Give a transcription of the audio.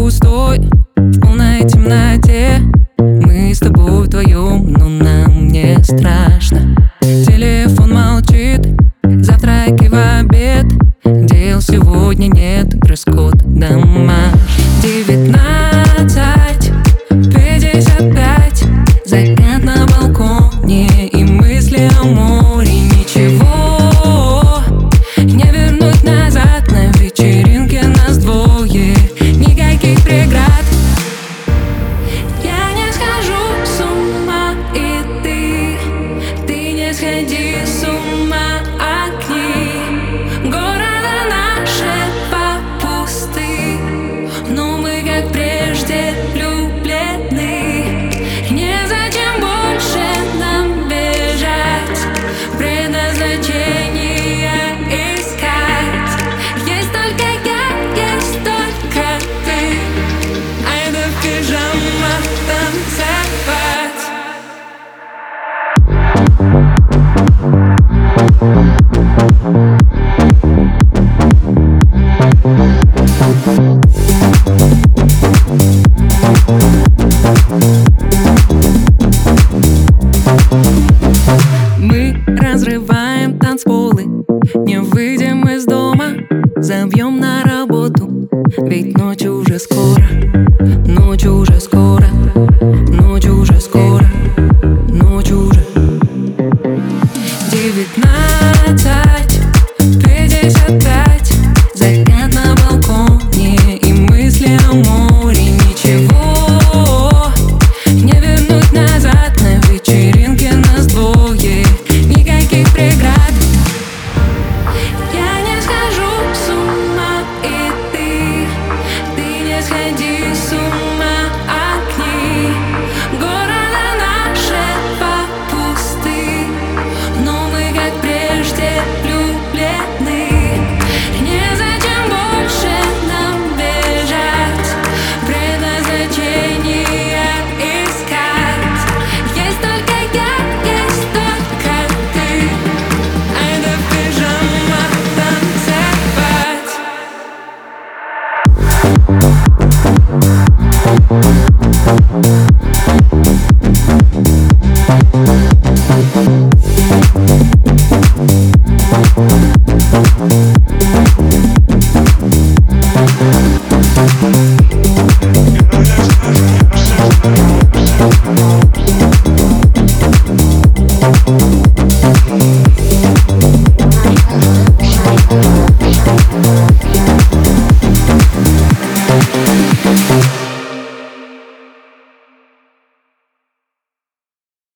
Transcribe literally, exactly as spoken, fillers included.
пустой, в полной темноте. Мы с тобой вдвоем, но нам не страшно. Телефон молчит, завтраки в обед. Дел сегодня нет, дресс-код домашний. Девятнадцать пятьдесят пять, закат на балконе и мысли о море. Ничего не вернуть назад, на вечеринке нас двое, никаких преград. Я не схожу с ума, и ты, ты не сходи с ума.